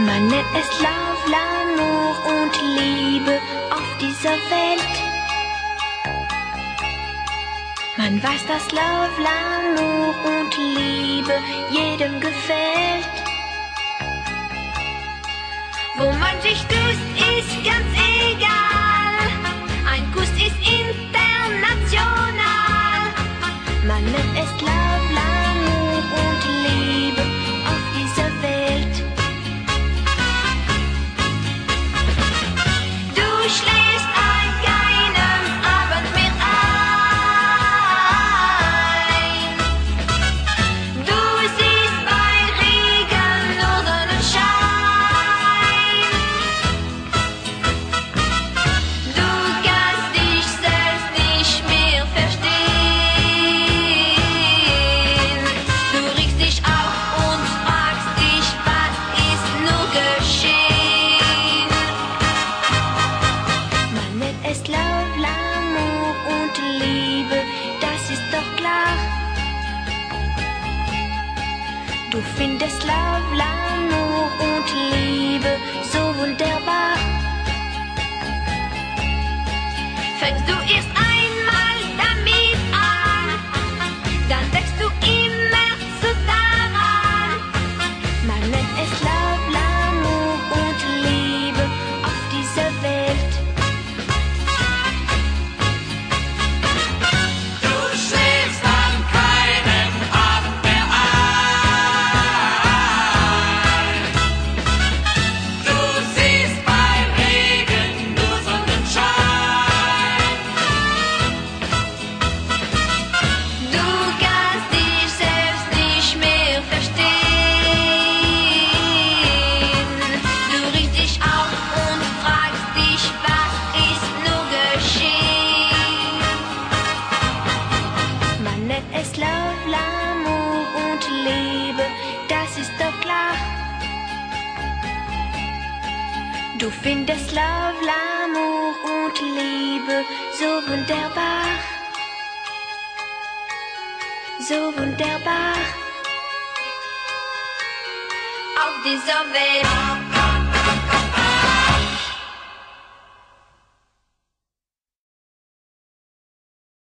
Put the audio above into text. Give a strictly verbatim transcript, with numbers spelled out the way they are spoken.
Man nennt es Love, L'amour und Liebe auf dieser Welt. Man weiß, dass Love, L'amour und Liebe jedem gefällt. Wo man sich küsst, ist ganz egal. Ein Kuss ist international. Man nennt es Love, L'amour und Liebe auf dieser Welt. Du schläfst an keinem Abend mehr ein. Du siehst bei Regen nur Sonnenschein. Du kannst dich selbst nicht mehr verstehen. Du regst dich auf und fragst dich, was ist nur geschehen. Man nennt es Love, L'amour und Liebe, das ist doch klar. Du findest Love, L'amour und Liebe so wunderbar. Fängst du erst einmal damit an, dann denkst du immer so daran. Man nennt es Love, L'amour und Liebe auf dieser Welt. Du schläfst an keinem Abend mehr ein. Du siehst bei Regen nur Sonnenschein. Du kannst dich selbst nicht mehr verstehen. Du riechst dich auf und fragst dich, was ist nur geschehen. Man nennt es Love, L'amour und Liebe, das ist doch klar. Du findest Love, L'amour und Liebe so wunderbar. So wunderbar auf dieser Welt.